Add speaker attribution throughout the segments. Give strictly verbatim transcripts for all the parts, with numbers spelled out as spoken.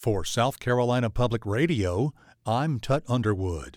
Speaker 1: For South Carolina Public Radio, I'm Tut Underwood.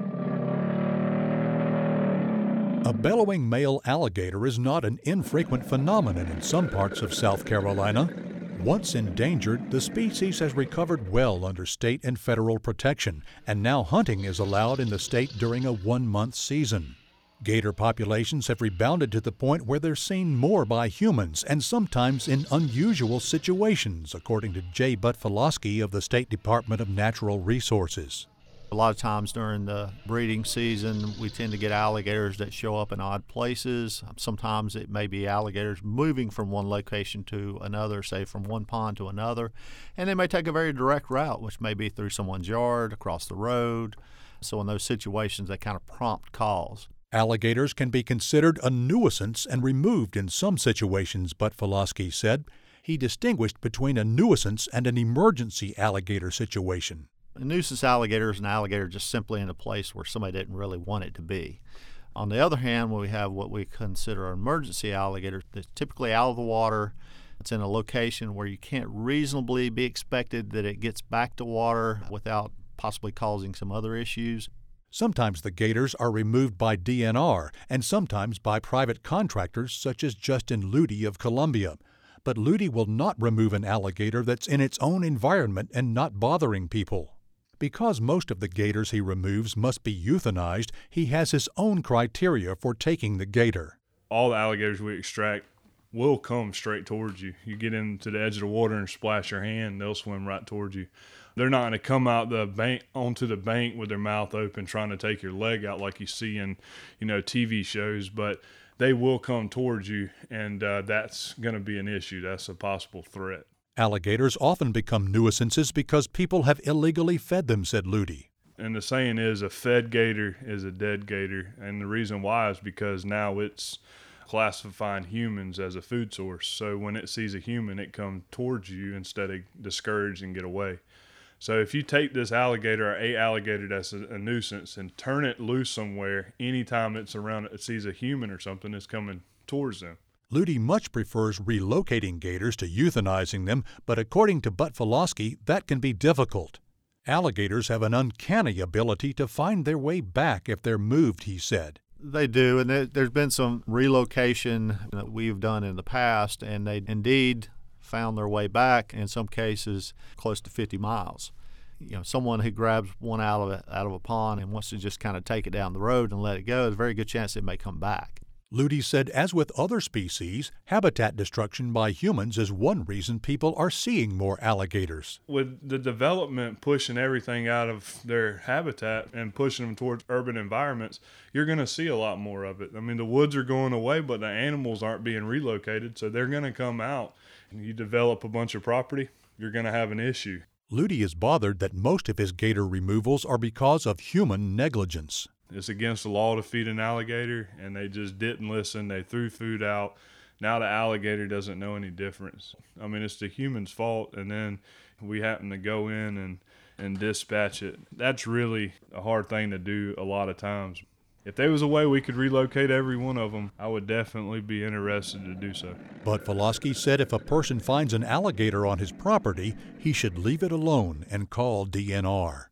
Speaker 1: A bellowing male alligator is not an infrequent phenomenon in some parts of South Carolina. Once endangered, the species has recovered well under state and federal protection, and now hunting is allowed in the state during a one-month season. Gator populations have rebounded to the point where they're seen more by humans and sometimes in unusual situations, according to Jay Butfalosky of the State Department of Natural Resources.
Speaker 2: A lot of times during the breeding season, we tend to get alligators that show up in odd places. Sometimes it may be alligators moving from one location to another, say from one pond to another, and they may take a very direct route, which may be through someone's yard, across the road. So in those situations, they kind of prompt calls.
Speaker 1: Alligators can be considered a nuisance and removed in some situations, Butfalosky said. He distinguished between a nuisance and an emergency alligator situation.
Speaker 2: A nuisance alligator is an alligator just simply in a place where somebody didn't really want it to be. On the other hand, when we have what we consider an emergency alligator that's typically out of the water, it's in a location where you can't reasonably be expected that it gets back to water without possibly causing some other issues.
Speaker 1: Sometimes the gators are removed by D N R and sometimes by private contractors such as Justin Ludy of Columbia. But Ludy will not remove an alligator that's in its own environment and not bothering people. Because most of the gators he removes must be euthanized, he has his own criteria for taking the gator.
Speaker 3: All the alligators we extract will come straight towards you. You get into the edge of the water and splash your hand, they'll swim right towards you. They're not going to come out the bank onto the bank with their mouth open trying to take your leg out like you see in, you know, T V shows, but they will come towards you, and uh, that's going to be an issue. That's a possible threat.
Speaker 1: Alligators often become nuisances because people have illegally fed them, said Ludy.
Speaker 3: And the saying is a fed gator is a dead gator, and the reason why is because now it's classifying humans as a food source. So when it sees a human, it comes towards you instead of discourage and get away. So if you take this alligator or a alligator that's a, a nuisance and turn it loose somewhere, anytime it's around, it sees a human or something, it's coming towards them.
Speaker 1: Ludy much prefers relocating gators to euthanizing them, but according to Butfalosky, that can be difficult. Alligators have an uncanny ability to find their way back if they're moved, he said.
Speaker 2: They do, and there, there's been some relocation that we've done in the past, and they indeed found their way back, in some cases close to fifty miles. You know, someone who grabs one out of a, out of a pond and wants to just kind of take it down the road and let it go, there's a very good chance it may come back.
Speaker 1: Ludy said, as with other species, habitat destruction by humans is one reason people are seeing more alligators.
Speaker 3: With the development pushing everything out of their habitat and pushing them towards urban environments, you're going to see a lot more of it. I mean, the woods are going away, but the animals aren't being relocated, so they're going to come out. And you develop a bunch of property, you're going to have an issue.
Speaker 1: Ludy is bothered that most of his gator removals are because of human negligence.
Speaker 3: It's against the law to feed an alligator, and they just didn't listen. They threw food out. Now the alligator doesn't know any difference. I mean, it's the human's fault, and then we happen to go in and, and dispatch it. That's really a hard thing to do a lot of times. If there was a way we could relocate every one of them, I would definitely be interested to do so.
Speaker 1: Butfalosky said if a person finds an alligator on his property, he should leave it alone and call D N R.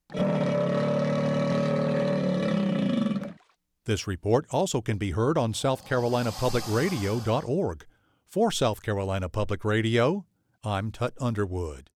Speaker 1: This report also can be heard on south carolina public radio dot org. For South Carolina Public Radio, I'm Tut Underwood.